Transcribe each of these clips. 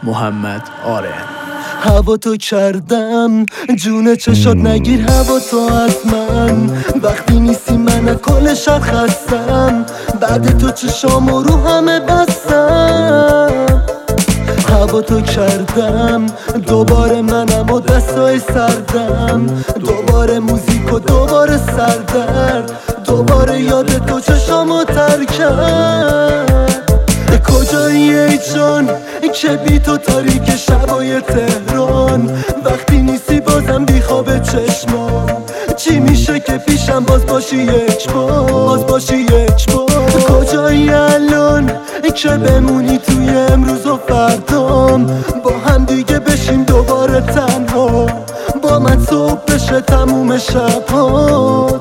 محمد آرن. هوا تو کردم جون چشات نگیر هوا تو از من، وقتی نیستی من از کل شب خستم، بعد تو چشامو رو همه بستم. هوا تو کردم دوباره منم و دستای سردم، دوباره موزیک و دوباره سردرد، دوباره یاد تو چشامو تر کرد. کجایی ای جان که بی تو تاریک شبای تهران، وقتی نیستی بازم بی خواب چشمام، چی میشه که پیشم باز باشی یک بار، باز باشی یک بار. کجایی الان که بمونی توی امروز و فردام، با هم دیگه بشیم دوباره تنها، با من صبح بشه تموم شبات.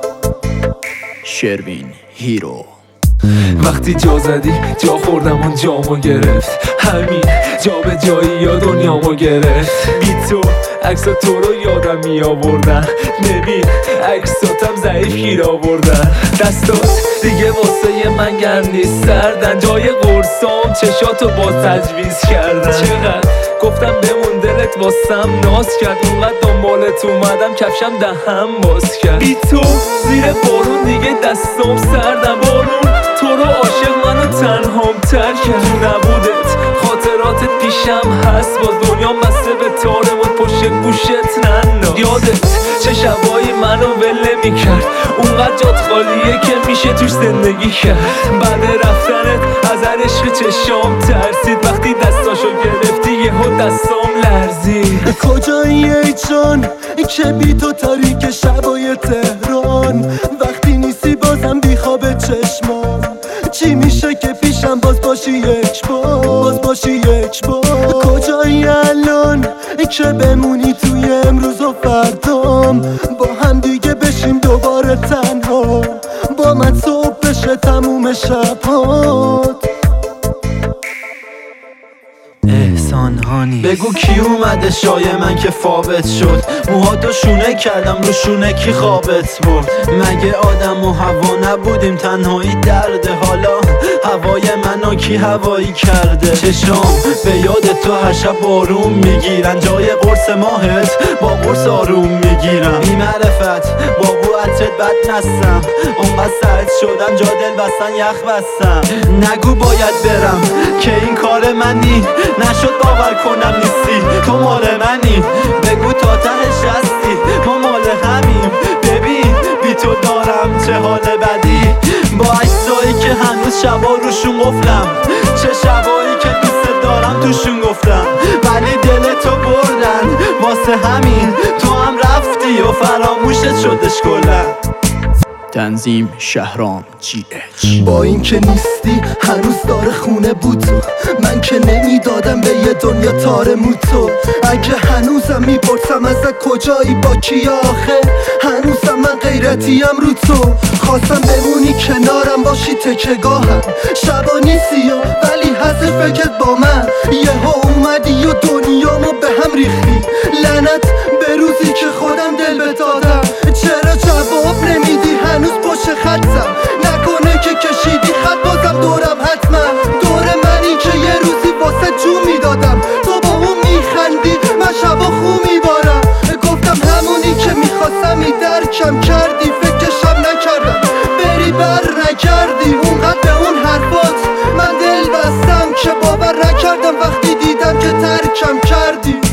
شروین هیرو. وقتی جا زدی جا خوردم اون جامو گرفت، همین جا به جایی یا دنیامو گرفت. بی تو عکسا تو رو یادم می آوردن، ببین عکساتم ضعیف گیر آوردن. دستات دیگه واسه من گرم نیست سردن، جای قرصام چشاتو باز تجویز کردن. چقدر گفتم بمون دلت واسم ناز کرد، اونقدر دنبالت اومدم کفشم دهم باز کرد. بی تو زیر بارون دیگه دستام سردم، بارون تو رو عاشق منو تنهام تر کرد. نبودت خاطراتت پیشم هست، باز دنیا بسته به تارمون پشت گوشت ننداز. یادت چه شبایی منو ول میکرد، اونقدر جات خالیه که میشه توش زندگی کرد. بعد رفتنت از هر عشق چشام ترسید، وقتی دستاشو گرفتی یهو دستام لرزید. کجایی ای جان که بی تو تاریک شبای تهران، وقتی نیستی بازم بی خواب چشمام، چی میشه که پیشم باز باشی یک بار، باز باشی یک بار. کجایی الان که بمونی توی امروز و فردام، با هم دیگه بشیم دوباره تنها، با من صبح بشه تموم شبات. احسان هانی. بگو کی اومده شای من که فابت شد، موهاتو شونه کردم رو شونه کی خوابت برد. مگه آدم و هوا نبودیم تنهایی درده، حالا هوای منو کی هوایی کرده. چشام به یاد تو هر شب بارون میگیرن، جای قرص ماهت با قرص آروم میگیرم. بی معرفت با بو عطرت بد نستم، اونقدر سرد شدم جا دل بستن یخ بستم. نگو باید برم که این کار منی، نشد باور کنم نیستی تو مال منی. بگو تا تهش هستی ما مال همیم، ببین بی تو دارم چه حال بدی. با عکسایی که هنوز شبا روشون قفلم، چه شبایی که دوست دارم توشون گفتم، ولی دل تو بردن واسه همین تو هم رفتی و فراموشت شدش کلا. تنظیم شهرام GH. با این که نیستی هنوز داره خونه بود تو، من که نمیدادم به یه دنیا تار موتو. اگه هنوزم میپرسم ازت کجایی با کی آخه، هنوزم من غیرتیم رو تو. خواستم بمونی کنارم باشی تکگاهم، شبا نیستی ولی هست فکرت با من. یهو اومدی و دنیامو به هم ریختی، لعنت به روزی که خودم دل بدادم. چرا جواب نمیدی هنوز پشت خطم، نکنه که کشیدی خط بازم دورم حتما. دور منی که یه روزی واسه جون میدادم، تو با اون میخندی من شبا خو میبارم. گفتم همونی که میخواستم ای درکم کردی، فکرشم نکردم بری بر نکردی. اونقدر به اون حرفات من دل بستم که باور نکردم، وقتی دیدم که ترکم کردی.